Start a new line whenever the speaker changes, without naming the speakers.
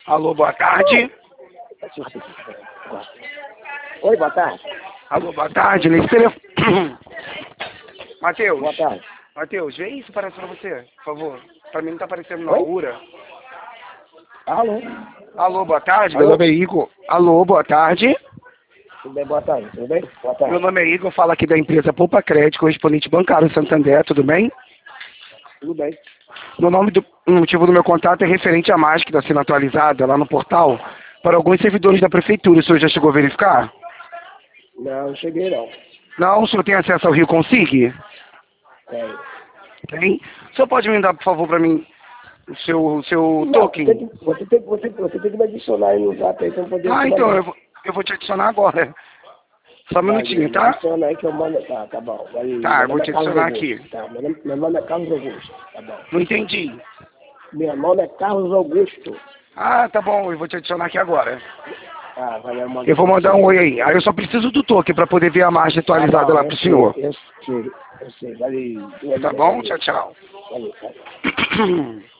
Alô, boa tarde.
Oi, boa tarde.
Alô, boa tarde. Nesse telefone... Matheus.
Boa tarde.
Matheus, vê isso parece pra você, por favor. Pra mim não tá aparecendo na
Oi?
URA.
Alô?
Alô, boa tarde.
Alô?
Meu nome é Igor. Alô, boa tarde.
Tudo bem? Boa tarde. Tudo bem? Boa tarde.
Meu nome é Igor, falo aqui da empresa Poupa Crédito, correspondente bancário Santander, tudo bem?
Tudo bem.
O motivo do meu contato é referente à máscara sendo atualizada lá no portal para alguns servidores da prefeitura. O senhor já chegou a verificar?
Não cheguei não.
Não, o senhor tem acesso ao Rio Consig?
Tem.
Tem. O senhor pode me dar, por favor, para mim o seu
Não,
token?
você tem que me adicionar aí no zap aí pra eu poder te
Então,
mandar.
eu vou te adicionar agora. Só um minutinho,
Me
tá?
adiciona aí que eu mando. Tá bom.
Tá,
Meu
eu vou
nome
te
é Carlos
adicionar
Augusto.
aqui.
Tá, meu nome é Carlos Augusto. Tá bom.
Não entendi.
Meu nome é Carlos Augusto.
Ah, tá bom, eu vou te adicionar aqui agora.
Ah, valeu, manda.
Eu vou mandar um oi aí. Aí eu só preciso do token para poder ver a margem
Tá
atualizada
bom,
lá pro senhor.
eu sei. Valeu.
Tá bom? Tchau, tchau.
Valeu.